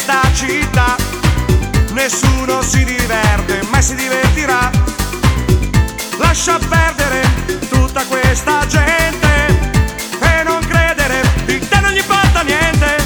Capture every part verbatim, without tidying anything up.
questa città nessuno si diverte, mai si divertirà. Lascia perdere tutta questa gente e non credere, di te non gli importa niente.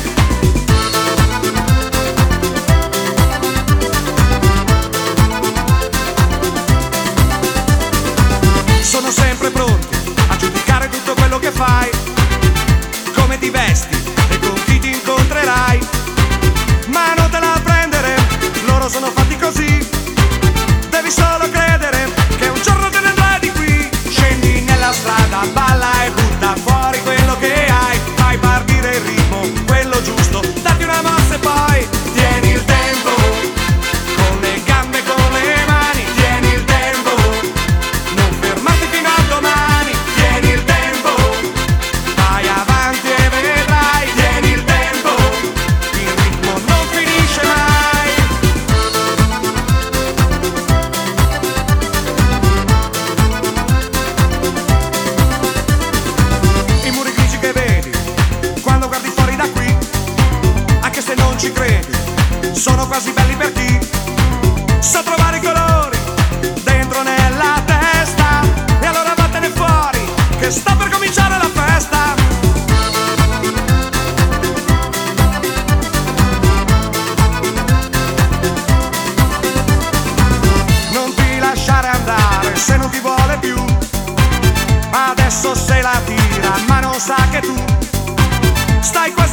Sono sempre pronti a giudicare tutto quello che fai, come ti vesti e con chi ti incontrerai. Ma non te la prendere, loro sono fatti così. Devi solo credere che un giorno te ne andrai di qui. Scendi nella strada, balla e butta fuori quello che hai. Fai partire il ritmo, quello giusto, datti una mossa e poi tieni il tempo, con le gambe e con le mani. Tieni il tempo, non fermarti fino a domani. Tieni il tempo, vai avanti e vedrai. Tieni il tempo, il ritmo non finisce mai. I muri grigi che vedi quando guardi fuori da qui, anche se non ci credi, sono quasi belli per chi sa trovare i colori dentro nella testa. E allora vattene fuori, che sta per cominciare la festa. Non ti lasciare andare se non ti vuole più. Adesso se la tira ma non sa che tu stai quasi